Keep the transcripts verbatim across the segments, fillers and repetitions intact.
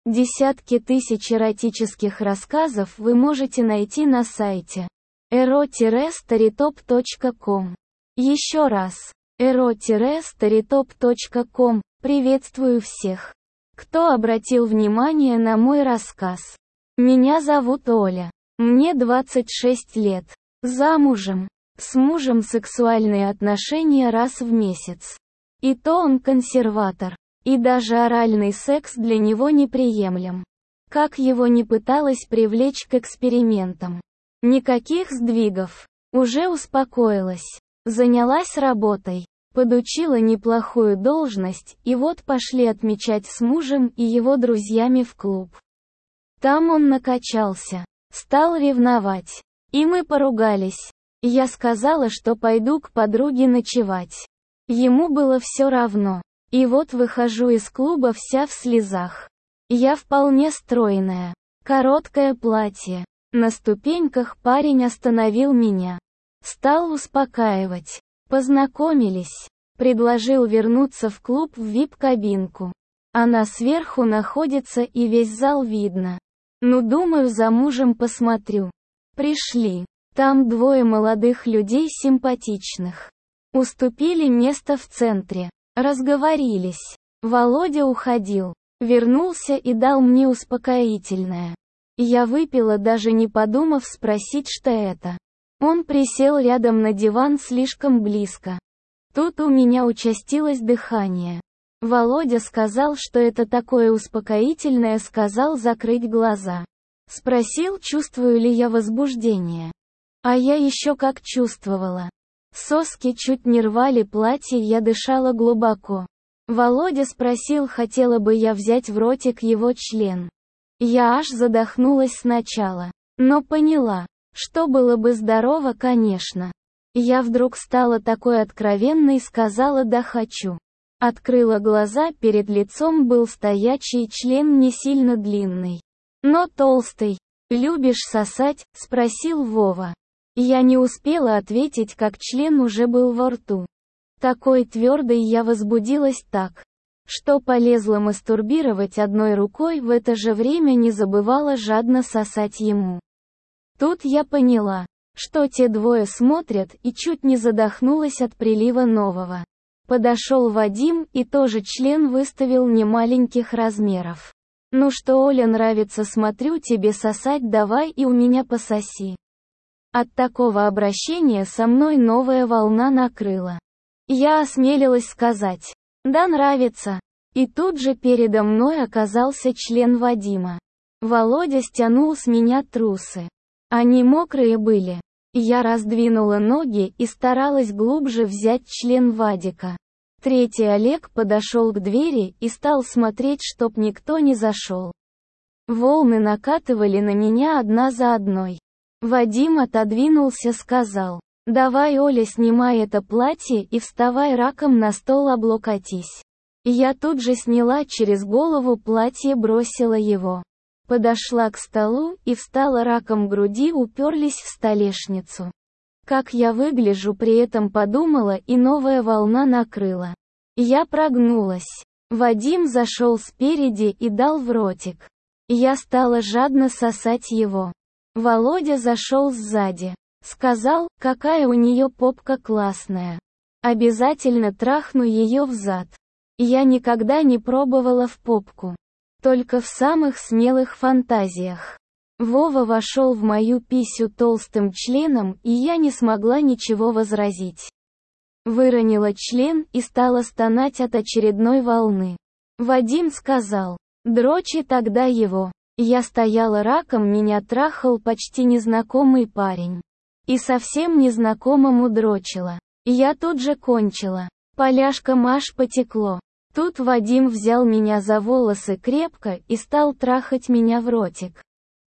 Десятки тысяч эротических рассказов вы можете найти на сайте эро старитоп точка ком. Еще раз, эро старитоп точка ком. Приветствую всех, кто обратил внимание на мой рассказ. Меня зовут Оля. Мне двадцать шесть лет. Замужем. С мужем сексуальные отношения раз в месяц. И то он консерватор. И даже оральный секс для него неприемлем. Как его не пыталась привлечь к экспериментам. Никаких сдвигов. Уже успокоилась. Занялась работой. Подучила неплохую должность, и вот пошли отмечать с мужем и его друзьями в клуб. Там он накачался. Стал ревновать. И мы поругались. Я сказала, что пойду к подруге ночевать. Ему было все равно. И вот выхожу из клуба вся в слезах. Я вполне стройная. Короткое платье. На ступеньках парень остановил меня. Стал успокаивать. Познакомились. Предложил вернуться в клуб в вип-кабинку. Она сверху находится и весь зал видно. Ну думаю, за мужем посмотрю. Пришли. Там двое молодых людей симпатичных. Уступили место в центре. Разговорились. Володя уходил. Вернулся и дал мне успокоительное. Я выпила, даже не подумав спросить, что это. Он присел рядом на диван слишком близко. Тут у меня участилось дыхание. Володя сказал, что это такое успокоительное, сказал закрыть глаза. Спросил, чувствую ли я возбуждение. А я еще как чувствовала. Соски чуть не рвали платье, я дышала глубоко. Володя спросил, хотела бы я взять в ротик его член. Я аж задохнулась сначала. Но поняла, что было бы здорово, конечно. Я вдруг стала такой откровенной и сказала: да, хочу. Открыла глаза, перед лицом был стоячий член, не сильно длинный, но толстый. «Любишь сосать?» — спросил Вова. Я не успела ответить, как член уже был во рту. Такой твердой, я возбудилась так, что полезла мастурбировать одной рукой, в это же время не забывала жадно сосать ему. Тут я поняла, что те двое смотрят, и чуть не задохнулась от прилива нового. Подошел Вадим и тоже член выставил немаленьких размеров. «Ну что, Оля, нравится, смотрю, тебе сосать, давай и у меня пососи». От такого обращения со мной новая волна накрыла. Я осмелилась сказать: «Да, нравится». И тут же передо мной оказался член Вадима. Володя стянул с меня трусы. Они мокрые были. Я раздвинула ноги и старалась глубже взять член Вадика. Третий Олег подошел к двери и стал смотреть, чтоб никто не зашел. Волны накатывали на меня одна за одной. Вадим отодвинулся, сказал: «Давай, Оля, снимай это платье и вставай раком на стол, облокотись». Я тут же сняла через голову платье, бросила его. Подошла к столу и встала раком, груди уперлись в столешницу. Как я выгляжу при этом, подумала, и новая волна накрыла. Я прогнулась. Вадим зашел спереди и дал в ротик. Я стала жадно сосать его. Володя зашел сзади. Сказал: какая у нее попка классная. Обязательно трахну ее взад. Я никогда не пробовала в попку. Только в самых смелых фантазиях. Вова вошел в мою писю толстым членом, и я не смогла ничего возразить. Выронила член и стала стонать от очередной волны. Вадим сказал: «Дрочи тогда его». Я стояла раком, меня трахал почти незнакомый парень. И совсем незнакомому дрочила. Я тут же кончила. Поляшком аж потекло. Тут Вадим взял меня за волосы крепко и стал трахать меня в ротик.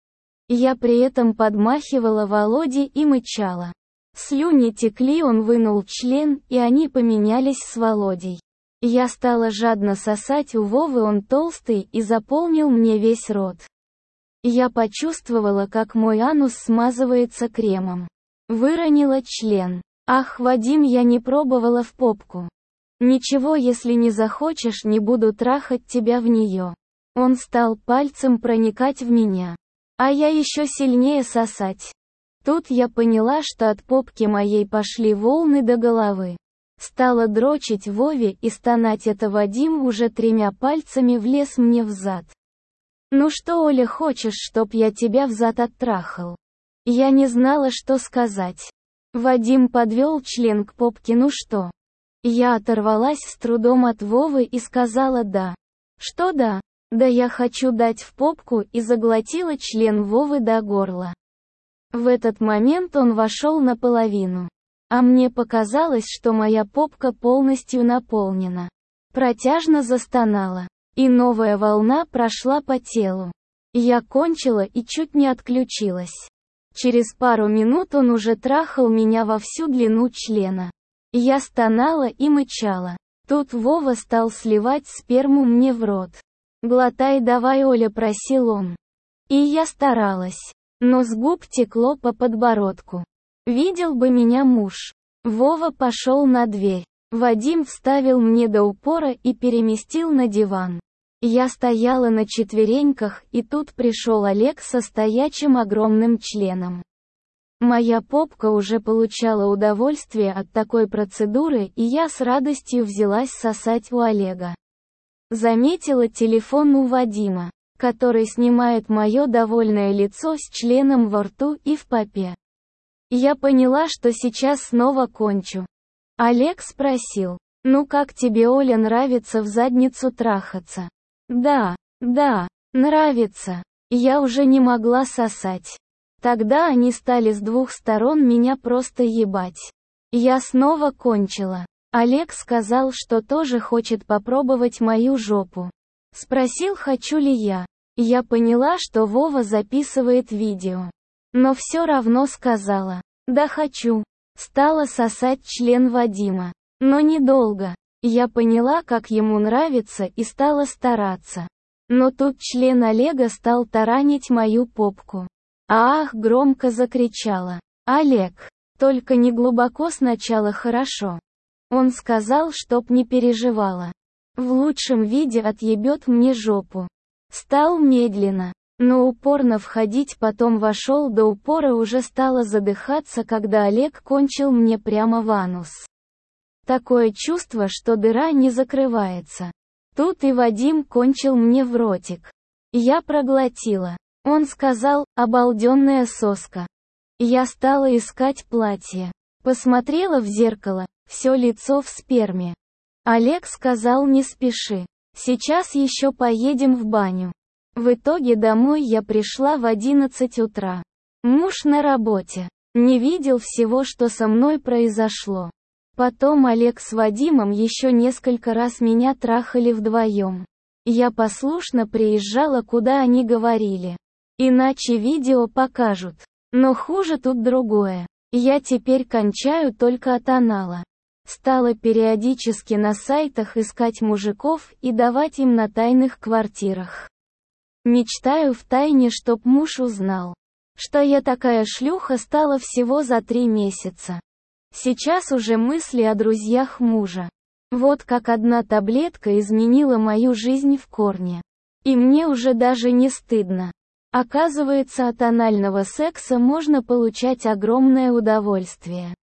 Я при этом подмахивала Володе и мычала. Слюни текли, он вынул член, и они поменялись с Володей. Я стала жадно сосать у Вовы, он толстый и заполнил мне весь рот. Я почувствовала, как мой анус смазывается кремом. Выронила член. Ах, Вадим, я не пробовала в попку. Ничего, если не захочешь, не буду трахать тебя в нее. Он стал пальцем проникать в меня. А я еще сильнее сосать. Тут я поняла, что от попки моей пошли волны до головы. Стала дрочить Вове и стонать, это Вадим уже тремя пальцами влез мне в зад. «Ну что, Оля, хочешь, чтоб я тебя в зад оттрахал?» Я не знала, что сказать. Вадим подвел член к попке, ну что? Я оторвалась с трудом от Вовы и сказала «да». «Что да?» «Да я хочу дать в попку», и заглотила член Вовы до горла. В этот момент он вошел наполовину. А мне показалось, что моя попка полностью наполнена. Протяжно застонала. И новая волна прошла по телу. Я кончила и чуть не отключилась. Через пару минут он уже трахал меня во всю длину члена. Я стонала и мычала. Тут Вова стал сливать сперму мне в рот. «Глотай давай, Оля», просил он. И я старалась. Но с губ текло по подбородку. Видел бы меня муж. Вова пошел на дверь. Вадим вставил мне до упора и переместил на диван. Я стояла на четвереньках, и тут пришел Олег со стоячим огромным членом. Моя попка уже получала удовольствие от такой процедуры, и я с радостью взялась сосать у Олега. Заметила телефон у Вадима, который снимает мое довольное лицо с членом во рту и в попе. Я поняла, что сейчас снова кончу. Олег спросил: «Ну как тебе, Оля, нравится в задницу трахаться?» «Да, да, нравится». Я уже не могла сосать. Тогда они стали с двух сторон меня просто ебать. Я снова кончила. Олег сказал, что тоже хочет попробовать мою жопу. Спросил, хочу ли я. Я поняла, что Вова записывает видео. Но все равно сказала: «Да, хочу». Стала сосать член Вадима. Но недолго. Я поняла, как ему нравится, и стала стараться. Но тут член Олега стал таранить мою попку. «Ах!» — громко закричала. «Олег, только не глубоко сначала, хорошо?» Он сказал, чтоб не переживала. В лучшем виде отъебет мне жопу. Стал медленно, но упорно входить, потом вошел до упора, уже стала задыхаться, когда Олег кончил мне прямо в анус. Такое чувство, что дыра не закрывается. Тут и Вадим кончил мне в ротик. Я проглотила. Он сказал: «Обалденная соска». Я стала искать платье. Посмотрела в зеркало, все лицо в сперме. Олег сказал: «Не спеши. Сейчас еще поедем в баню». В итоге домой я пришла в одиннадцать утра. Муж на работе. Не видел всего, что со мной произошло. Потом Олег с Вадимом еще несколько раз меня трахали вдвоем. Я послушно приезжала, куда они говорили. Иначе видео покажут. Но хуже тут другое. Я теперь кончаю только от анала. Стала периодически на сайтах искать мужиков и давать им на тайных квартирах. Мечтаю втайне, чтоб муж узнал, что я такая шлюха стала всего за три месяца. Сейчас уже мысли о друзьях мужа. Вот как одна таблетка изменила мою жизнь в корне. И мне уже даже не стыдно. Оказывается, от анального секса можно получать огромное удовольствие.